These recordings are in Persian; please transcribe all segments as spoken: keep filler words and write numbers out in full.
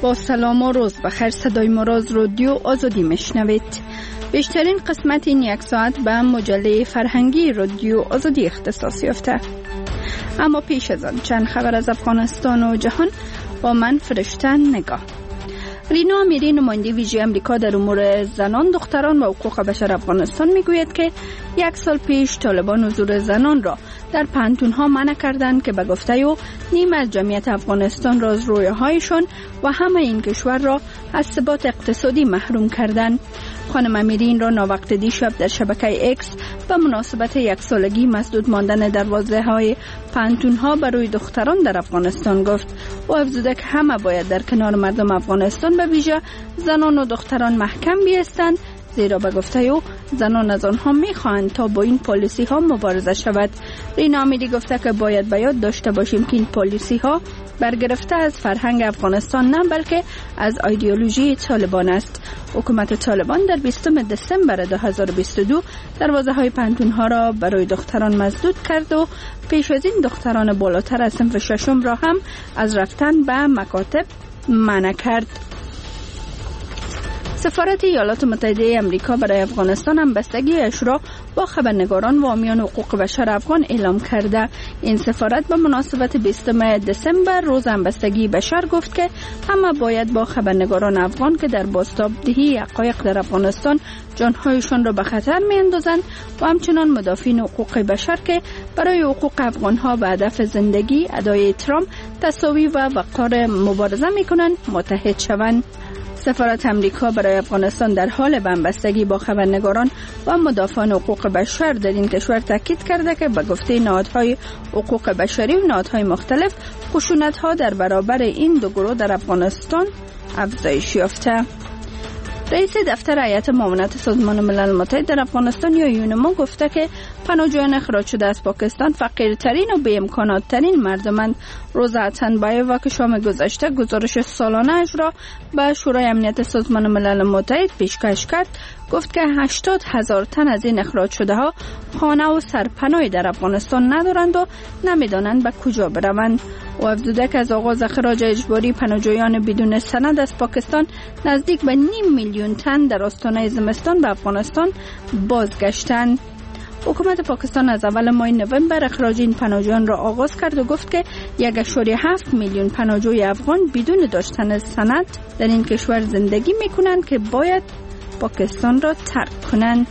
با سلام و روز بخیر، صدای مراز رادیو آزادی میشنوید. بیشترین قسمت این یک ساعت به مجله فرهنگی رادیو آزادی اختصاص یافته. اما پیش از آن چند خبر از افغانستان و جهان با من فرشته نگاه. رینا امیری، نماینده ویژه امریکا در امور زنان، دختران و حقوق بشر افغانستان میگوید که یک سال پیش طالبان حضور زنان را در پانتون‌ها منع کردند که به گفته او نیم از جمعیت افغانستان را از رویاهایشان و همه این کشور را از ثبات اقتصادی محروم کردند. خانم امیری این را ناوقت دیشب در شبکه اکس به مناسبت یک سالگی مسدود ماندن دروازه‌های پانتون‌ها برای دختران در افغانستان گفت. او افزوده که همه باید در کنار مردم افغانستان به ویژه زنان و دختران محکم بایستند، زیرا به گفته او زنان از آنها می‌خواهند تا با این پالیسی ها مبارزه شود. رینا امیری گفته که باید به یاد داشته باشیم که این پالیسی ها برگرفته از فرهنگ افغانستان نه بلکه از ایدئولوژی طالبان است. حکومت طالبان در بیستم دسامبر دو هزار و بیست و دو دروازه های پانتون ها را برای دختران مسدود کرد و پیش از این دختران بالاتر از صنف ششم را هم از رفتن به مکاتب منع کرد. سفارت ایالات متحده آمریکا برای افغانستان هم بستگیش را با خبرنگاران و حامیان حقوق بشر افغان اعلام کرده. این سفارت به مناسبت بیستم دسامبر روز همبستگی بشر گفت که همه باید با خبرنگاران افغان که در بازتابدهی حقایق در افغانستان جانهایشان را به خطر می‌اندازند و همچنان مدافعین حقوق بشر که برای حقوق افغانها به هدف زندگی، ادای احترام، تساوی و وقار مبارزه می‌کنند متحد شوند. سفارت امریکا برای افغانستان در حال بنبستگی با خبرنگاران و مدافعان حقوق بشر در این کشور تاکید کرده که به گفته نهادهای حقوق بشری و نهادهای مختلف خشونت‌ها در برابر این دو گروه در افغانستان افزایش یافته. رئیس دفتر هیئت معاونت سازمان ملل متحد در افغانستان یا یونما گفته که پناهجویان اخراج شده از پاکستان فقیرترین و بی امکانات ترین مردمند. روزا اتنبایووا که شام گذشته گزارش سالانه اش را به شورای امنیت سازمان ملل متحد پیشکش کرد، گفت که هشتاد هزار تن از این اخراج شده ها خانه و سرپناهی در افغانستان ندارند و نمیدانند به کجا بروند. و افزوده که از آغاز اخراج اجباری پناهجویان بدون سند از پاکستان نزدیک به نیم میلیون تن در آستانه زمستان به افغانستان بازگشتند. حکومت پاکستان از اول ماه نوامبر اخراج این پناهجویان را آغاز کرد و گفت که یک ممیز هفت میلیون پناهجوی افغان بدون داشتن سند در این کشور زندگی می‌کنند که باید پاکستان را ترک کنند.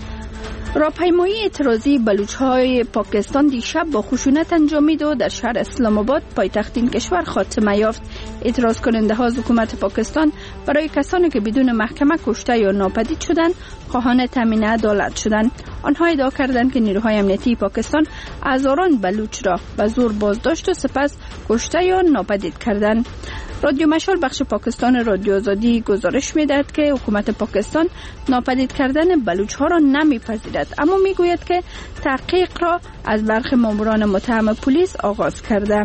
راهپیمایی اعتراضی بلوچ‌های پاکستان دیشب با خشونت انجامید و در شهر اسلام آباد پایتخت این کشور خاتمه یافت. اعتراض کننده ها از حکومت پاکستان برای کسانی که بدون محکمه کشته یا ناپدید شدند خواهان تامین عدالت شدند. آنها ادعا کردند که نیروهای امنیتی پاکستان هزاران بلوچ را به زور بازداشت و سپس کشته یا ناپدید کردند. رادیو مشال بخش پاکستان رادیو آزادی گزارش می‌دهد که حکومت پاکستان ناپدید کردن بلوچ ها را نمی‌پذیرد، اما می‌گوید که تحقیق را از برخی ماموران متهم پلیس آغاز کرده.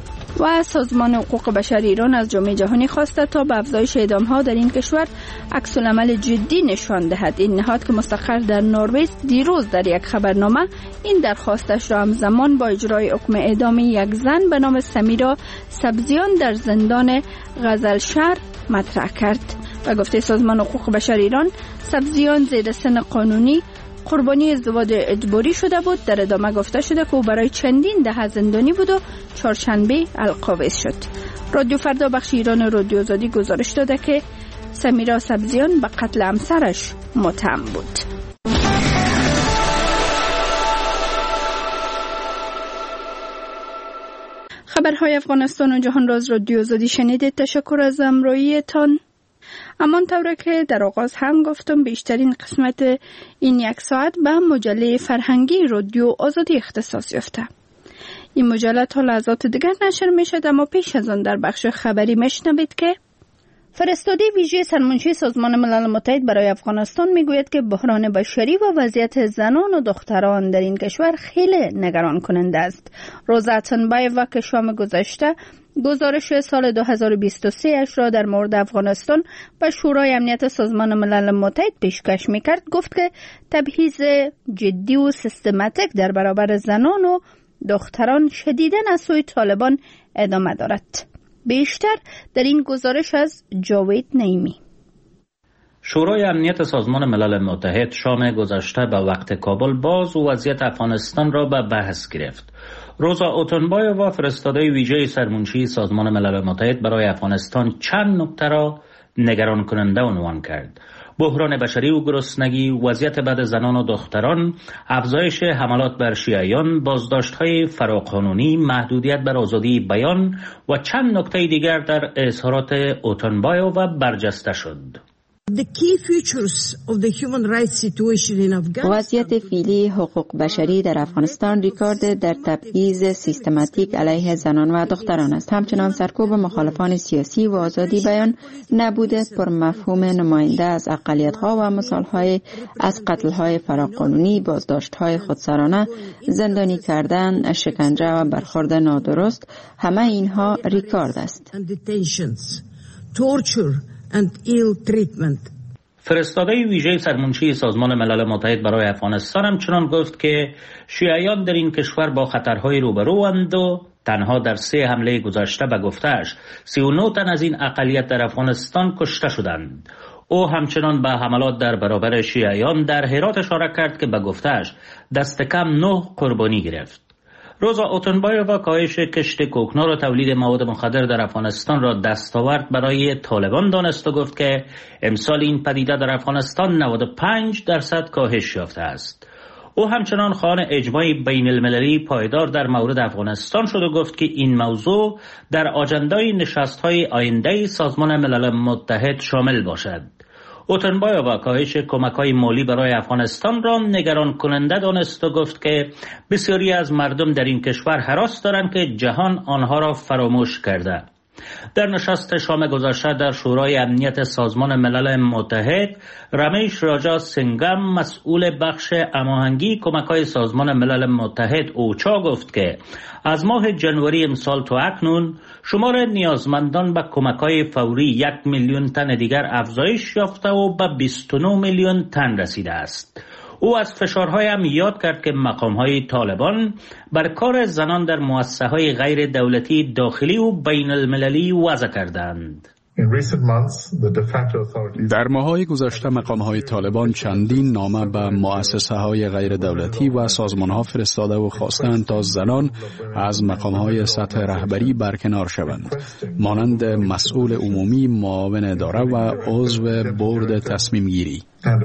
و سازمان حقوق بشر ایران از جامعه جهانی خواسته تا به افزایش اعدام‌ها در این کشور عکس‌العمل جدی نشان دهد. این نهاد که مستقر در نروژ دیروز در یک خبرنامه این درخواستش را همزمان با اجرای حکم اعدام یک زن به نام سمیرا سبزیان در زندان غزلشهر مطرح کرد. و گفته سازمان حقوق بشر ایران سبزیان زیر سن قانونی قربانی ازدواج اجباری شده بود. در ادامه گفته شده که او برای چندین دهه زندانی بود و چهارشنبه القابض شد. رادیو فردا بخش ایران رادیو آزادی گزارش داده که سمیرا سبزیان به قتل همسرش متهم بود. خبرهای افغانستان و جهان را از رادیو آزادی شنیدید. تشکر از همراهیتان. همان طوره که در آغاز هم گفتم بیشترین قسمت این یک ساعت به مجله فرهنگی رادیو آزادی اختصاص یافته. این مجله تا لحظات دیگر نشر می شد، اما پیش از آن در بخش خبری میشنوید که فرستاده ویژه سرمنشی سازمان ملل متحد برای افغانستان میگوید که بحران بشری و وضعیت زنان و دختران در این کشور خیلی نگران کننده است. روزا اتنبایووا که شام گذشته گزارش سال دو هزار و بیست و سه اش را در مورد افغانستان به شورای امنیت سازمان ملل متحد پیشکش میکرد، گفت که تبعیض جدی و سیستماتیک در برابر زنان و دختران شدیداً از سوی طالبان ادامه دارد. بیشتر در این گزارش از جاوید نعیمی. شورای امنیت سازمان ملل متحد شام گذشته به وقت کابل باز وضعیت افغانستان را به بحث گرفت. روزا اوتونبایووا فرستاده ویژه سرمنشی سازمان ملل متحد برای افغانستان چند نکته را نگران کننده عنوان کرد. بحران بشری و گرسنگی، وضعیت بد زنان و دختران، افزایش حملات بر شیعیان، بازداشت‌های فراقانونی، محدودیت بر آزادی بیان و چند نکته دیگر در اظهارات اوتونبایووا برجسته شد. وضعیت فعلی حقوق بشری در افغانستان ریکارد در تبعیض سیستماتیک علیه زنان و دختران است. همچنان سرکوب مخالفان سیاسی و آزادی بیان، نبود پر مفهوم نماینده از اقلیت‌ها و مثال‌های از قتل‌های فراقانونی، بازداشت‌های خودسرانه، زندانی کردن، شکنجه و برخورد نادرست، همه اینها ریکارد است. فرستاده ویژه سرمنشی سازمان ملل متحد برای افغانستان همچنان گفت که شیعیان در این کشور با خطرهای روبروند و تنها در سه حمله گذشته به گفته‌اش سی و نه تن از این اقلیت در افغانستان کشته شدند. او همچنان به حملات در برابر شیعیان در هرات اشاره کرد که به گفته‌اش دست کم نه قربانی گرفت. روزا اوتونبایووا کاهش کشت کوکنار و تولید مواد مخدر در افغانستان را دستاورد برای طالبان دانست و گفت که امسال این پدیده در افغانستان نود و پنج درصد کاهش یافته است. او همچنان خواهان اجماع بین المللی پایدار در مورد افغانستان شد و گفت که این موضوع در آجندای نشست‌های آینده سازمان ملل متحد شامل باشد. اوتونبایووا کاهش کمک‌های مالی برای افغانستان را نگران کننده دانست و گفت که بسیاری از مردم در این کشور هراس دارند که جهان آنها را فراموش کرده. در نشست شام گذشته در شورای امنیت سازمان ملل متحد، رمیش راجا سنگم مسئول بخش هماهنگی کمک‌های سازمان ملل متحد اوچا گفت که از ماه جنوری امسال تا اکنون شمار نیازمندان به کمک‌های فوری یک میلیون تن دیگر افزایش یافته و به بیست و نه میلیون تن رسیده است. او از فشارهای هم یاد کرد که مقام‌های طالبان بر کار زنان در مؤسسه‌های غیر دولتی داخلی و بین المللی وضع کردند. در ماه‌های گذشته مقام‌های طالبان چندین نامه به مؤسسه‌های غیر دولتی و سازمان‌ها فرستاده و خواستند تا زنان از مقام‌های سطح رهبری برکنار شوند، مانند مسئول عمومی، معاون اداره و عضو بورد تصمیم گیری.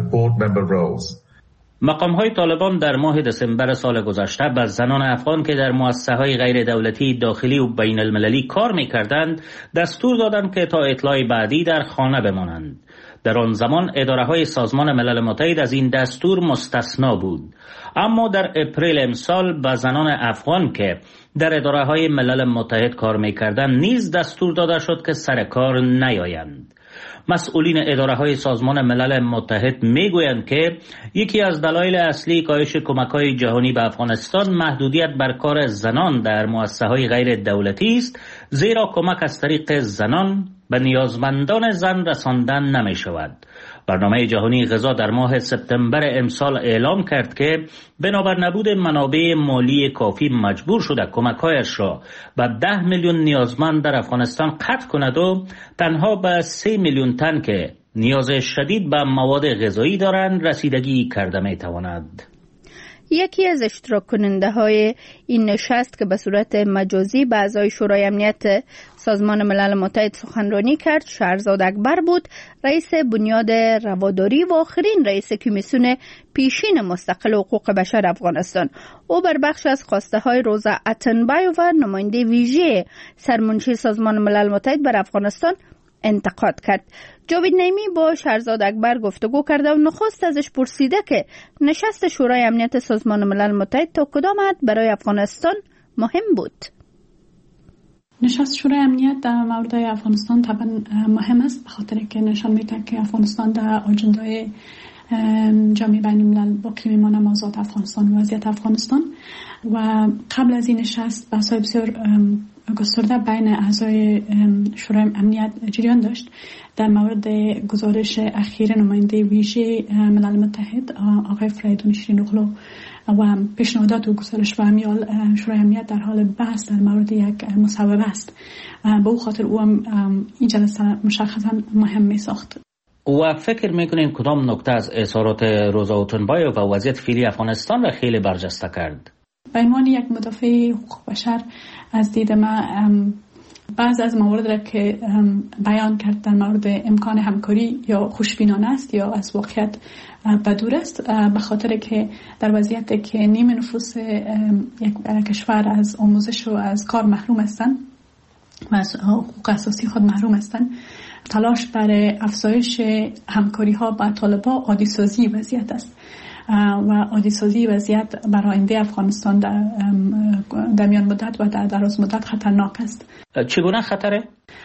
مقام‌های طالبان در ماه دسامبر سال گذشته به زنان افغان که در مؤسسه‌های غیر دولتی داخلی و بین المللی کار می‌کردند دستور دادند که تا اطلاع بعدی در خانه بمانند. در آن زمان اداره‌های سازمان ملل متحد از این دستور مستثنا بود، اما در اپریل امسال به زنان افغان که در اداره‌های ملل متحد کار می‌کردند نیز دستور داده شد که سر کار نیایند. مسئولین اداره‌های سازمان ملل متحد میگویند که یکی از دلایل اصلی کاهش کمک‌های جهانی به افغانستان محدودیت بر کار زنان در مؤسسه‌های غیر دولتی است، زیرا کمک از طریق زنان به نیازمندان زن رساندن نمی‌شود. برنامه جهانی غذا در ماه سپتامبر امسال اعلام کرد که بنابر نبود منابع مالی کافی مجبور شده کمک‌هایش را به ده میلیون نیازمند در افغانستان قطع کند و تنها به سه میلیون تن که نیاز شدید به مواد غذایی دارند رسیدگی کرده می‌تواند. یکی از اشتراک کننده های این نشست که به صورت مجازی به اعضای شورای امنیت سازمان ملل متحد سخنرانی کرد شهرزاد اکبر بود، رئیس بنیاد رواداری و آخرین رئیس کمیسیون پیشین مستقل حقوق بشر افغانستان. او بر بخش از خواسته های روزا اوتونبایووا نماینده ویژه سرمنشی سازمان ملل متحد بر افغانستان انتقاد کرد. جاوید نعیمی با شهرزاد اکبر گفتگو کرده و نخست ازش پرسیده که نشست شورای امنیت سازمان ملل متحد تا کدام حد برای افغانستان مهم بود. نشست شورای امنیت در مورد افغانستان طبعا مهم است، به خاطر که نشان میده که افغانستان در آجندای جامعه بین الملل باقی میمانه موضوعات افغانستان و وضعیت افغانستان. و قبل از این نشست بحث‌های بسیار گسترده بین اعضای شورای امنیت جریان داشت در مورد گزارش اخیر نماینده ویژه ملل متحد آقای فریدون شیرین اغلو و پیشنهادات و گزارش و امیال شورای امنیت در حال بحث در مورد یک مصوبه است. به او خاطر او هم این جلسه مشخصا مهم می ساخت. و فکر میکنین کدام نکته از اظهارات روزا اوتنبایوف و وضعیت فعلی افغانستان را خیلی برجسته کرد؟ به عنوان یک مدافع حقوق بشر از دید من بعض از موارد را که بیان کرد در مورد امکان همکاری یا خوشبینانه است یا از واقعیت بدور است، به خاطر که در وضعیتی که نیم نفوس یک کشور از آموزش و از کار محروم هستند و از حقوق اساسی خود محروم هستند، تلاش برای افزایش همکاری ها با طالبان عادی سازی وضعیت است و عادی سازی وضعیت برای آینده افغانستان در, در میان مدت و در دراز مدت خطرناک است. چگونه خطره؟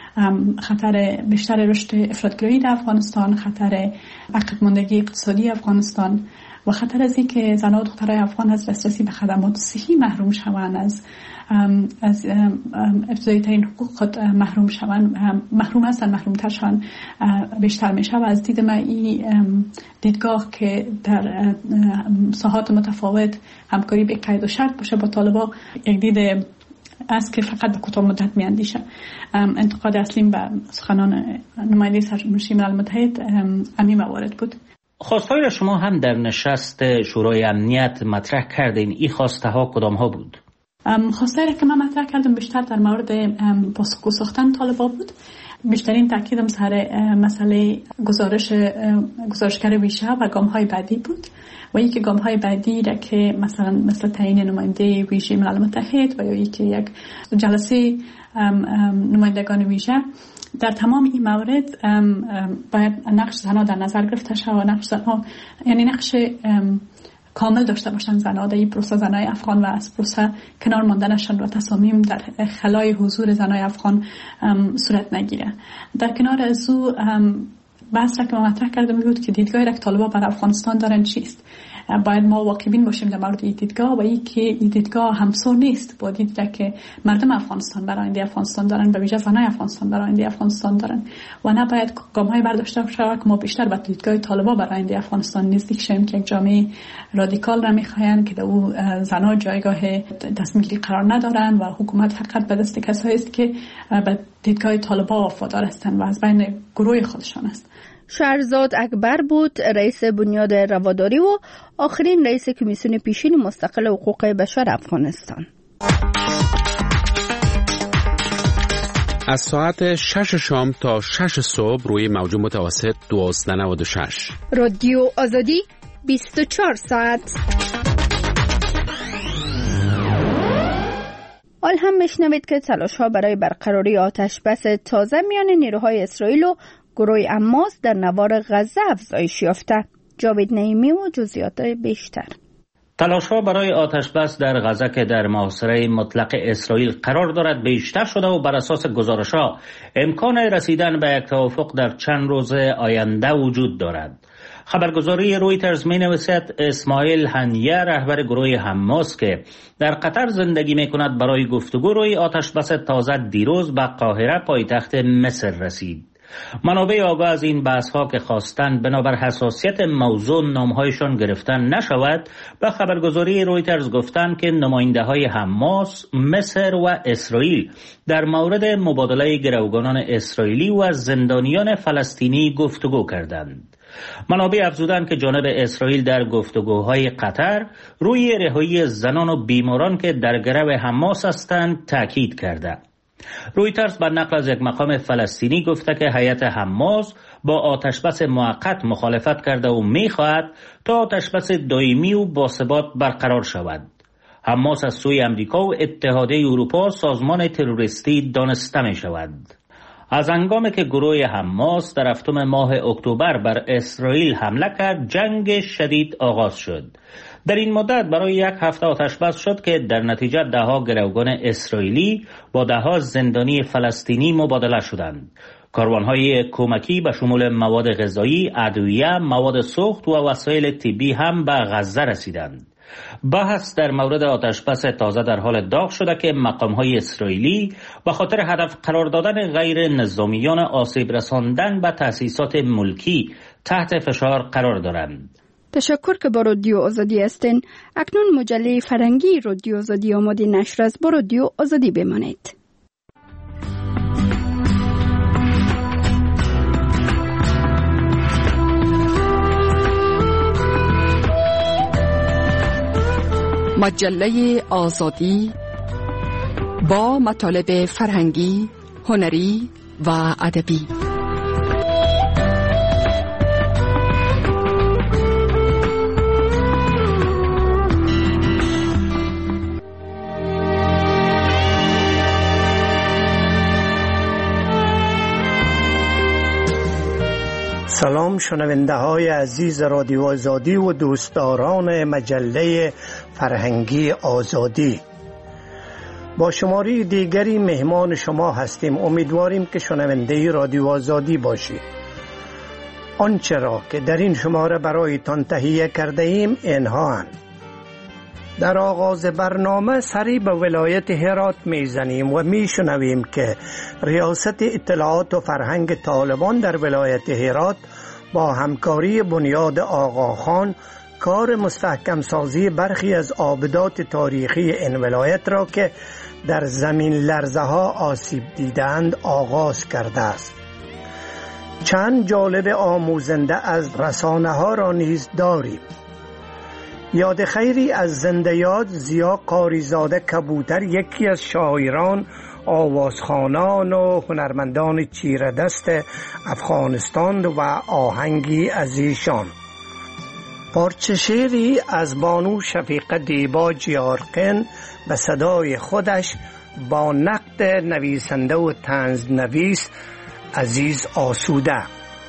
خطر بیشتر رشد افراطگرایی در افغانستان، خطر عقب ماندگی اقتصادی افغانستان و خطر از اینکه زنان و دخترای افغان از دسترسی به خدمات صحی محروم شوند، از از ابتدایی ترین حقوق خود محروم شوند، محروم هستند، محروم تر شوند بیشتر میشه. و از دید من این دیدگاه که در ساحات متفاوت همکاری به قید و شرط باشه با طالبان یک دید است که فقط به کوتاه مدت میاندیشه. انتقاد اصلیم به سخنان نماینده سرمنشی ملل متحد همین موارد بود. خواستهای شما هم در نشست شورای امنیت مطرح کردین. این خواسته ها کدام ها بود؟ خواستهایی که من مطرح کردم بیشتر در مورد پاسخگو ساختن طالبان بود. بیشترین تاکیدم سر مسئله گزارش گزارشگر ویژه و گام‌های بعدی بود و اینکه گام‌های بعدی را که مثلا مثل تعیین نماینده ویژه ملل متحد و یا اینکه یک جلسه نمایندگان ویژه، در تمام این موارد باید نقش زنها در نظر گرفته شود و نقش زنها یعنی نقش کامل داشته باشن زنها در این پروسه، زنای افغان و از پروسه کنار ماندنشان و تصامیم در خلای حضور زنای افغان صورت نگیره. در کنار از او بحث را که ما مطرح کردم بود که دیدگاهی را که طالبان بر افغانستان دارن چیست. باید ما واقع‌بین باشیم در مورد این دیدگاه و این که این دیدگاه همسو نیست با دیدگاهی که مردم افغانستان برای آینده افغانستان دارن، به ویژه زنای افغانستان برای آینده افغانستان دارن و نه باید گام‌های برداشته شود که ما بیشتر به دیدگاه طالبان برای آینده افغانستان نزدیک شیم که یک جامعه رادیکال را می‌خواهند که در او زنان جایگاه تصمیم‌گیری قرار ندارن و حکومت فقط به دست کسایی است که به دیدگاه طالبان وفادار هستند و از بین گروه خودشان است. شهرزاد اکبر بود، رئیس بنیاد رواداری و آخرین رئیس کمیسیون پیشین مستقل حقوق بشر افغانستان. از ساعت شش شام تا شش صبح روی موج متوسط دویست و نود و شش رادیو آزادی بیست و چهار ساعت. حال هم میشنوید که تلاش‌ها برای برقراری آتش بس تازه میان نیروهای اسرائیل و گروه حماس در نوار غزه افزایش یافته. جاوید نعیمی و جزئیات بیشتر. تلاش‌ها برای آتش بس در غزه که در محاصره مطلق اسرائیل قرار دارد بیشتر شده و بر اساس گزارش‌ها امکان رسیدن به یک توافق در چند روز آینده وجود دارد. خبرگزاری رویترز می‌نویسد اسماعیل هنیه رهبر گروه حماس که در قطر زندگی می‌کند برای گفتگو روی آتش بس تازه دیروز به قاهره پایتخت مصر رسید. منابع آگاه از این بحث‌ها که خواستند بنابر حساسیت موضوع نام‌هایشان گرفتن نشود به خبرگزاری رویترز گفتند که نماینده‌های حماس، مصر و اسرائیل در مورد مبادله گروگانان اسرائیلی و زندانیان فلسطینی گفتگو کردند. منابع افزودند که جانب اسرائیل در گفتگوهای قطر روی رهایی زنان و بیماران که در گرو حماس هستند تاکید کرده. رویترز بر نقل از یک مقام فلسطینی گفته که هیئت حماس با آتشبس موقت مخالفت کرده و می‌خواهد تا آتشبس دائمی و باثبات برقرار شود. حماس از سوی امریکا و اتحادیه اروپا سازمان تروریستی دانسته می شود. از هنگامی که گروه حماس در هفتم ماه اکتبر بر اسرائیل حمله کرد، جنگ شدید آغاز شد. در این مدت برای یک هفته آتش بس شد که در نتیجه دهها گروگان اسرائیلی با دهها زندانی فلسطینی مبادله شدند. کاروانهای کمکی به شمول مواد غذایی، ادویه، مواد سوخت و وسایل طبی هم به غزه رسیدند. بحث در مورد آتشبس تازه در حال داغ شده که مقام‌های اسرائیلی به خاطر هدف قرار دادن غیر نظامیان آسیب رساندن به تأسیسات ملکی تحت فشار قرار دارند. تشکر که با رادیو آزادی هستین. اکنون مجله فرهنگی رادیو آزادی آماده نشر است. با رادیو آزادی بمانید. مجله آزادی با مطالب فرهنگی، هنری و ادبی. سلام شنونده های عزیز رادیو آزادی و دوستداران مجله فرهنگی آزادی. با شماره دیگری مهمان شما هستیم. امیدواریم که شنونده رادیو آزادی باشید. آنچه را که در این شماره برایتان تهیه کرده ایم اینها هستند. در آغاز برنامه سری به ولایت هرات میزنیم و میشنویم که ریاست اطلاعات و فرهنگ طالبان در ولایت هرات با همکاری بنیاد آقاخان کار مستحکم سازی برخی از آبدات تاریخی این ولایت را که در زمین لرزه ها آسیب دیدند آغاز کرده است. چند جالب آموزنده از رسانه ها را نیز داریم. یاد خیری از زنده یاد زیا قاریزاده کبوتر، یکی از شاعران، آوازخوانان و هنرمندان چیره دست افغانستان و آهنگی از ایشان. پارچه شعری از بانو شفیقه دیبا جیارقین به صدای خودش با نقد نویسنده و طنز نویس عزیز آسوده.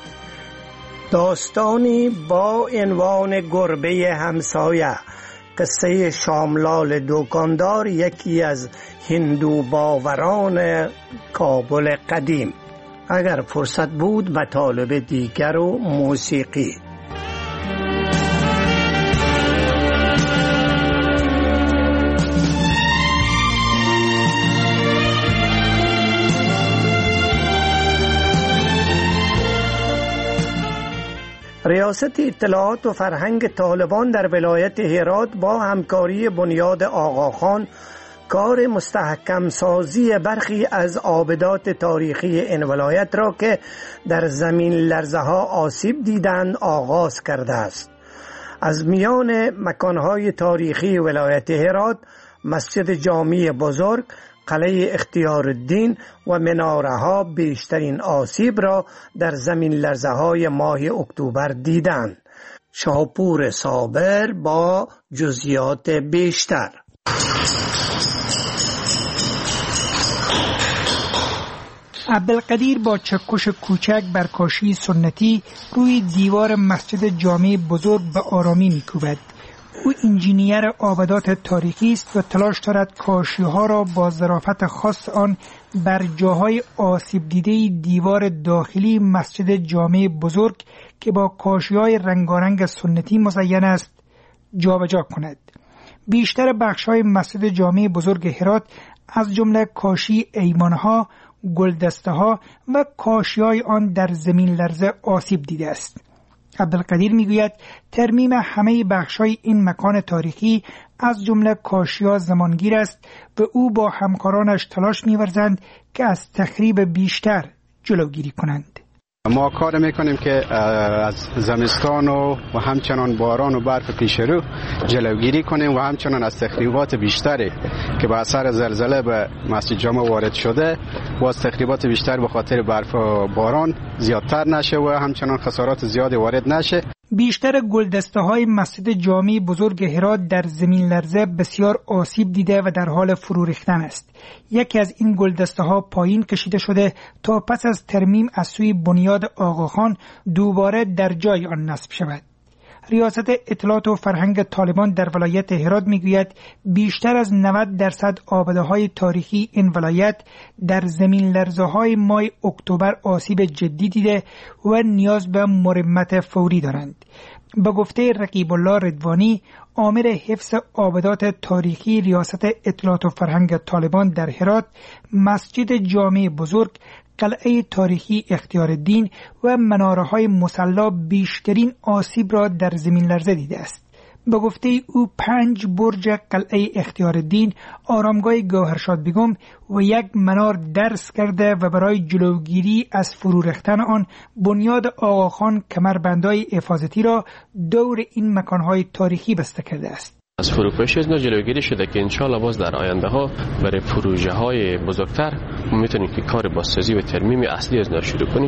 داستانی با عنوان گربه همسایه، قصه شاملال دکاندار، یکی از هندو باوران کابل قدیم. اگر فرصت بود مطالب دیگر و موسیقی. ریاست اطلاعات و فرهنگ طالبان در ولایت هرات با همکاری بنیاد آقاخان کار مستحکم سازی برخی از آبدات تاریخی این ولایت را که در زمین لرزه ها آسیب دیدند آغاز کرده است. از میان مکانهای تاریخی ولایت هرات مسجد جامی بزرگ، قلعه اختیارالدین و مناره ها بیشترین آسیب را در زمین لرزه های ماه اکتبر دیدند. شاپور صابر با جزئیات بیشتر. عبدالقدیر با چکش کوچک بر کاشی سنتی روی دیوار مسجد جامع بزرگ به آرامی می‌کوبد. او انجینیر آبدات تاریخی است و تلاش دارد کاشی‌ها را با ظرافت خاص آن بر جاهای آسیب دیده دیوار داخلی مسجد جامع بزرگ که با کاشی‌های رنگارنگ سنتی مزین است جابجا کند. بیشتر بخش‌های مسجد جامع بزرگ هرات از جمله کاشی ایوان‌ها، گلدسته‌ها و کاشی‌های آن در زمین لرزه آسیب دیده است. عبدالقدیر میگوید ترمیم همه بخش‌های این مکان تاریخی از جمله کاشی‌ها زمانگیر است و او با همکارانش تلاش می‌ورزند که از تخریب بیشتر جلوگیری کنند. ما کار میکنیم که از زمستان و, و همچنان باران و برف پیشرو جلوگیری کنیم و همچنان از تخریبات بیشتری که به اثر زلزله به مسجد جامع وارد شده و از تخریبات بیشتر به خاطر برف و باران زیادتر نشه و همچنان خسارات زیادی وارد نشه. بیشتر گلدسته های مسجد جامع بزرگ هرات در زمین لرزه بسیار آسیب دیده و در حال فرو ریختن است. یکی از این گلدسته ها پایین کشیده شده تا پس از ترمیم از سوی بنیاد آقاخان دوباره در جای آن نصب شود. ریاست اطلاعات و فرهنگ طالبان در ولایت هرات میگوید بیشتر از نود درصد آبده های تاریخی این ولایت در زمین لرزه های ماه اکتبر آسیب جدی دیده و نیاز به مرمت فوری دارند. به گفته رقیب الله رضوانی، آمر حفظ آبادات تاریخی ریاست اطلاعات و فرهنگ طالبان در هرات، مسجد جامع بزرگ، قلعه تاریخی اختیارالدین و مناره‌های مصلی بیشترین آسیب را در زمین لرزه دیده است. به گفته او پنج برج قلعه اختیارالدین، آرامگاه گوهرشاد بیگم و یک منار درس کرده و برای جلوگیری از فرو ریختن آن بنیاد آقاخان کمربندهای حفاظتی را دور این مکانهای تاریخی بسته کرده است. از فروپاشی از جلوگیری شده که انشالله باز در آینده ها برای پروژه های بزرگتر میتونیم که کار بازسازی و ترمیم اصلی از نو شروع کنیم.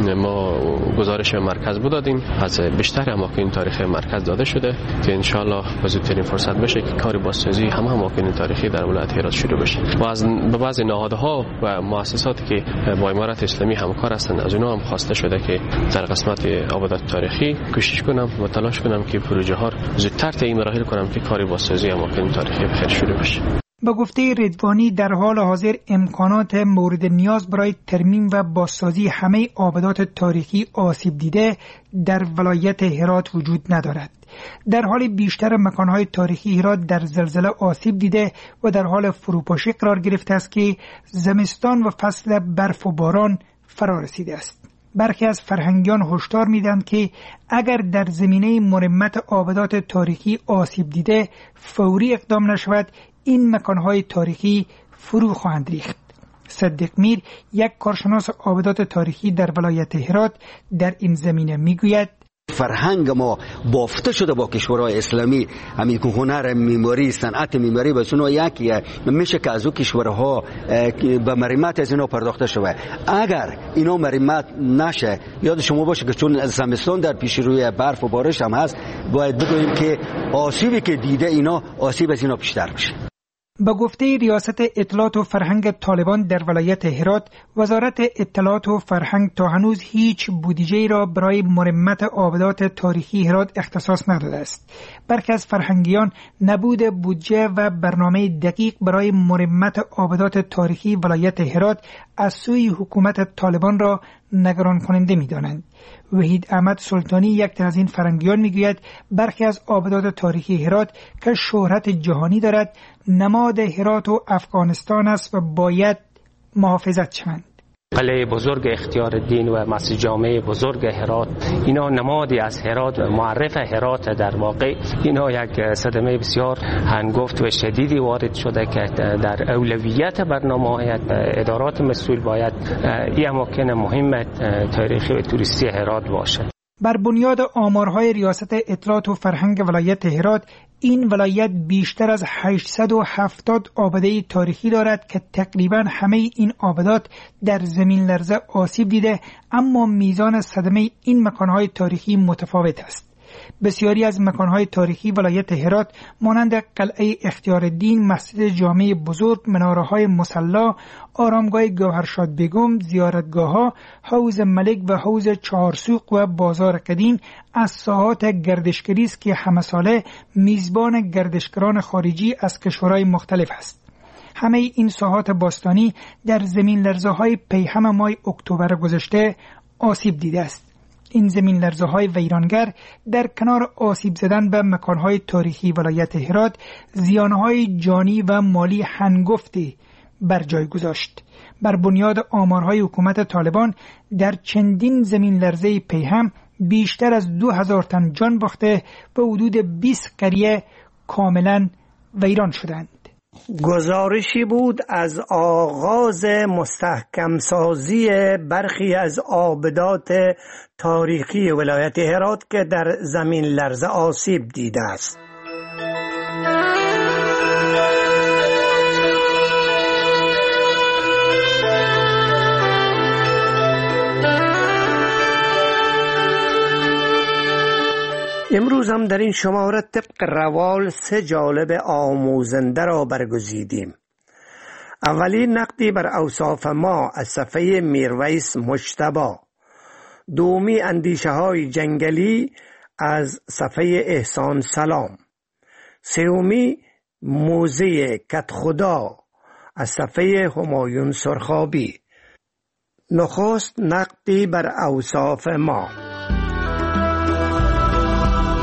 ما گزارش مرکز بدادیم، از بیشتر اماکن تاریخی مرکز داده شده که انشالله به زودترین فرصت بشه که کار بازسازی همه اماکن تاریخی در ولایت هرات شروع بشه. و از به بعضی نهادها و مؤسساتی که با امارت اسلامی همکار هستند از اونها هم خواسته شده که در قسمت آبادات تاریخی کوشش کنم و تلاش کنم که پروژه ها زودتر تعیین مراحل کنم که کاری بازسازی اماکن تاریخی بخیر شروع بشه. با گفته رضوانی در حال حاضر امکانات مورد نیاز برای ترمیم و بازسازی همه آبادات تاریخی آسیب دیده در ولایت هرات وجود ندارد. در حال بیشتر مکانهای تاریخی هرات در زلزله آسیب دیده و در حال فروپاشی قرار گرفته است که زمستان و فصل برف و باران فرا رسیده است. برخی از فرهنگیان هشدار میدن که اگر در زمینه مرمت آبادات تاریخی آسیب دیده فوری اقدام نشود، این مکانهای تاریخی فرو خواهند ریخت. صدیق میر، یک کارشناس آبادات تاریخی در ولایت هرات، در این زمینه میگوید فرهنگ ما بافته شده با کشورهای اسلامی، همین که هنر معماری، صنعت معماری به سونو یکیه، میشه که از او کشورها به مرمت از اینا پرداخته شده. اگر اینا مرمت نشه، یاد شما باشه که چون زمستان در پیش روی برف و بارش هم هست، باید بدونیم که آسیبی که دیده اینا آسیب از اینا بیشتر بشه. با گفته ریاست اطلاعات و فرهنگ طالبان در ولایت هرات، وزارت اطلاعات و فرهنگ تا هنوز هیچ بودجه را برای مرمت آبادات تاریخی هرات اختصاص نداده است. برخی از فرهنگیان نبود بودجه و برنامه دقیق برای مرمت آبادات تاریخی ولایت هرات از سوی حکومت طالبان را نگران کننده می دانند. وحید احمد سلطانی، یک تن از این فرهنگیان، میگوید برخی از آبادات تاریخی هرات که شهرت جهانی دارد نماد هرات و افغانستان است و باید محافظت شوند. قلعه بزرگ اختیارالدین و مسجد جامع بزرگ هرات، اینا نمادی از هرات و معرف هرات. در واقع اینا یک صدمه بسیار هنگفت و شدیدی وارد شده که در اولویت برنامه ادارات مسئول باید این اماکن مهم تاریخی و توریستی هرات باشه. بر بنیاد آمارهای ریاست اطلاعات و فرهنگ ولایت هرات، این ولایت بیشتر از هشتصد و هفتاد آباده تاریخی دارد که تقریبا همه این آبادات در زمین لرزه آسیب دیده، اما میزان صدمه این مکانهای تاریخی متفاوت است. بسیاری از مکانهای تاریخی ولایت هرات مانند قلعه اختیارالدین، مسجد جامع بزرگ، مناره‌های مصلی، آرامگاه گوهرشاد بیگم، زیارتگاه‌ها، حوض ملک و حوض چهارسوق و بازار قدیم از ساحات گردشگری است که همه ساله میزبان گردشگران خارجی از کشورهای مختلف است. همه این ساحات باستانی در زمین لرزه‌های پیهم ماه اکتبر گذشته آسیب دیده است. این زمین لرزه‌های ویرانگر در کنار آسیب زدن به مکانهای تاریخی ولایت هرات، زیانهای جانی و مالی هنگفتی بر جای گذاشت. بر بنیاد آمارهای حکومت طالبان در چندین زمین لرزه پیهم بیشتر از دو هزار تن جان باخته و حدود بیست قریه کاملا ویران شدند. گزارشی بود از آغاز مستحکم سازی برخی از آبادات تاریخی ولایت هرات که در زمین لرزه آسیب دیده است. امروز هم در این شماره طبق روال سه جالب آموزنده را برگزیدیم. اولی نقدی بر اوصاف ما از صفحه میرویس مجتبی، دومی اندیشه های جنگلی از صفحه احسان سلام، سومی موزه کدخدا از صفحه همایون سرخابی. نخست نقدی بر اوصاف ما.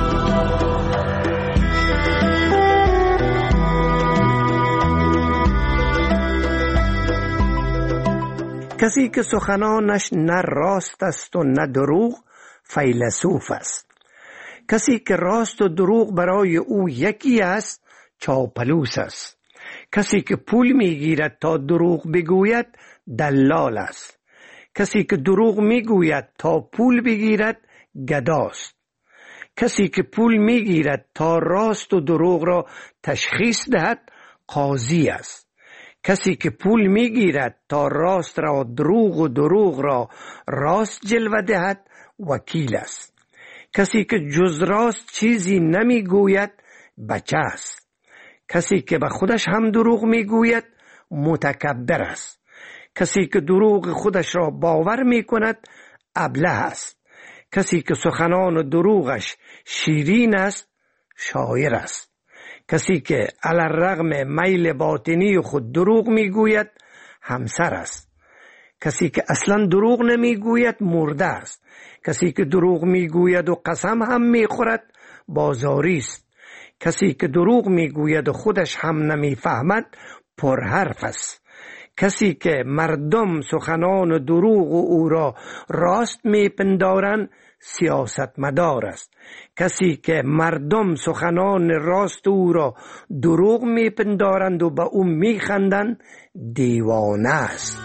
کسی که سخنانش نه راست است و نه دروغ فیلسوف است. کسی که راست و دروغ برای او یکی است چاپلوس است. کسی که پول میگیرد تا دروغ بگوید دلال است. کسی که دروغ میگوید تا پول بگیرد گداست. کسی که پول میگیرد تا راست و دروغ را تشخیص دهد قاضی است. کسی که پول میگیرد تا راست را دروغ و دروغ را راست جلوه دهد وکیل است. کسی که جز راست چیزی نمیگوید بچه است. کسی که به خودش هم دروغ میگوید متکبر است. کسی که دروغ خودش را باور میکند ابله است. کسی که سخنان و دروغش شیرین است شاعر است. کسی که علی الرغم میل باطنی خود دروغ میگوید همسر است. کسی که اصلا دروغ نمیگوید مرده است. کسی که دروغ میگوید و قسم هم میخورد بازاری است. کسی که دروغ میگوید و خودش هم نمیفهمد پرحرف است. کسی که مردم سخنان و دروغ و او را راست میپندارند سیاستمدار است. کسی که مردم سخنان راست او را دروغ میپندارند و به او میخندند دیوانه است.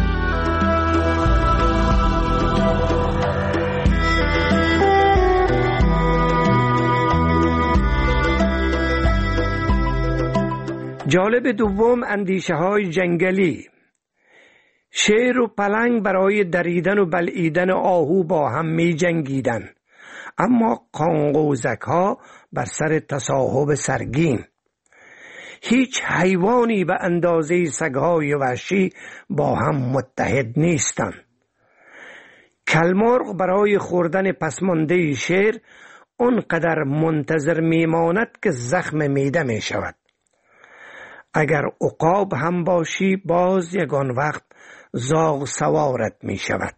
جالب دوم اندیشه های جنگلی. شیر و پلنگ برای دریدن و بلعیدن آهو با هم می جنگیدن، اما قانقوزک ها بر سر تصاحب سرگین. هیچ حیوانی به اندازه سگهای وحشی با هم متحد نیستند. کلمرغ برای خوردن پسمانده شیر اونقدر منتظر میماند که زخم میده می شود. اگر عقاب هم باشی باز یگان وقت زاغ سوارت می شود.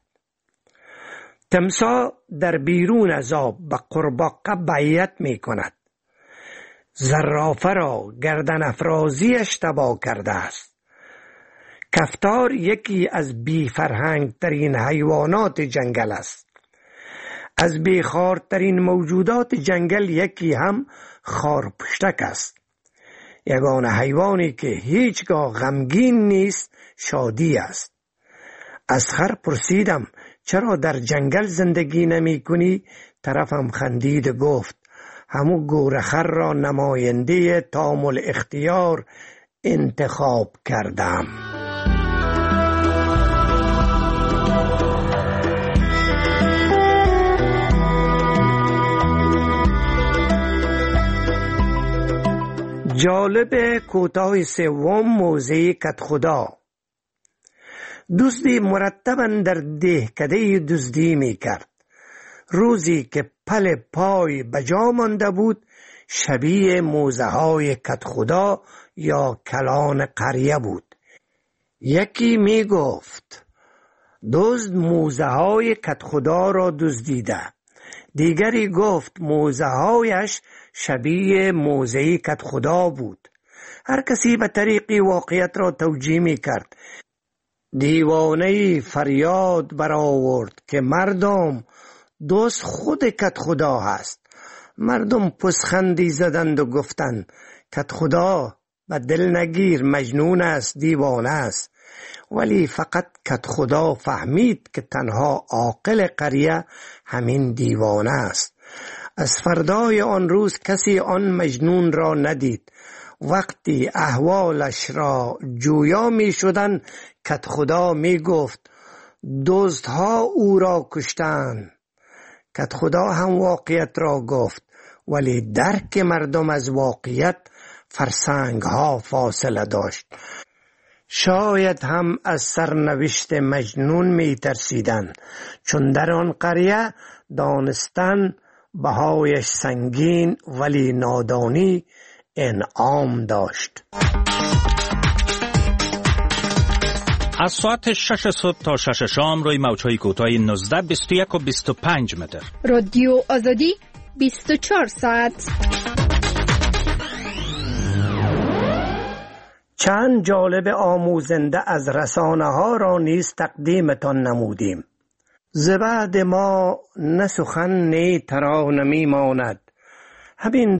تمساح در بیرون از آب به قورباغه بیعت می کند. زرافه را گردن افرازیش تباه کرده است. کفتار یکی از بی فرهنگ ترین حیوانات جنگل است. از بیخوارترین موجودات جنگل یکی هم خارپشتک است. یگانه حیوانی که هیچگاه غمگین نیست شادی است. از خر پرسیدم چرا در جنگل زندگی نمی کنی؟ طرفم خندید گفت همو گورخر را نماینده تامل اختیار انتخاب کردم. جالب کوتاه سوم موزه کدخدا. دزدی مرتباً در دهکده دزدی می کرد. روزی که پل پای بجا مانده بود شبیه موزه های کدخدا یا کلان قریه بود. یکی می گفت دزد موزه های کدخدا را دزدیده. دیگری گفت موزه هایش شبیه موزه کدخدا بود. هر کسی به طریقی واقعیت را توجیه می کرد. دیوانه فریاد برآورد که مردم دوست خود کدخدا هست. مردم پسخندی زدند و گفتند کدخدا به دل نگیر، مجنون است، دیوانه است. ولی فقط کدخدا فهمید که تنها عاقل قریه همین دیوانه است. از فردای آن روز کسی آن مجنون را ندید. وقتی احوالش را جویا می شدن کدخدا می گفت دزدها او را کشتند. کدخدا هم واقعیت را گفت، ولی درک مردم از واقعیت فرسنگ ها فاصله داشت. شاید هم از سرنوشت مجنون می ترسیدن، چون در آن قریه دانستن بهایش سنگین ولی نادانی انعام داشت. از ساعت شش صبح تا شش شام روی موج‌های کوتاه نوزده، بیست و یک و بیست و پنج متر. رادیو آزادی بیست و چهار ساعت. چند جالب آموزنده از رسانه ها را نیز تقدیمتان نمودیم. زبعد ما نه سخن نه ترانه می ماند، همین